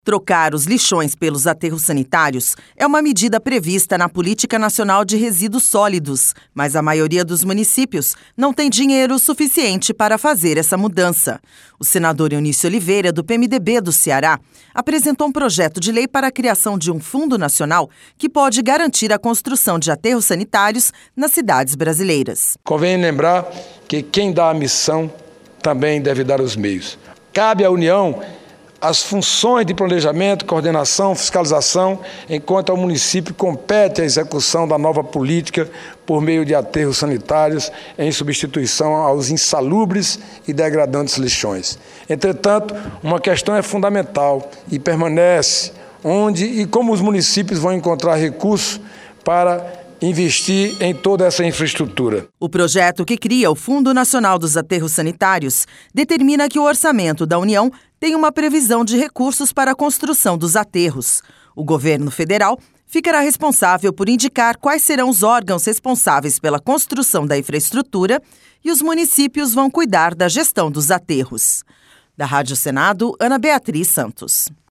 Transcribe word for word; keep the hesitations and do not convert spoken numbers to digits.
Trocar os lixões pelos aterros sanitários é uma medida prevista na Política Nacional de Resíduos Sólidos, mas a maioria dos municípios não tem dinheiro suficiente para fazer essa mudança. O senador Eunício Oliveira, do P M D B do Ceará, apresentou um projeto de lei para a criação de um fundo nacional que pode garantir a construção de aterros sanitários nas cidades brasileiras. Convém lembrar que quem dá a missão também deve dar os meios. Cabe à União as funções de planejamento, coordenação, fiscalização, enquanto ao município compete a execução da nova política por meio de aterros sanitários em substituição aos insalubres e degradantes lixões. Entretanto, uma questão é fundamental e permanece: onde e como os municípios vão encontrar recursos para investir em toda essa infraestrutura. O projeto que cria o Fundo Nacional dos Aterros Sanitários determina que o orçamento da União tem uma previsão de recursos para a construção dos aterros. O governo federal ficará responsável por indicar quais serão os órgãos responsáveis pela construção da infraestrutura e os municípios vão cuidar da gestão dos aterros. Da Rádio Senado, Ana Beatriz Santos.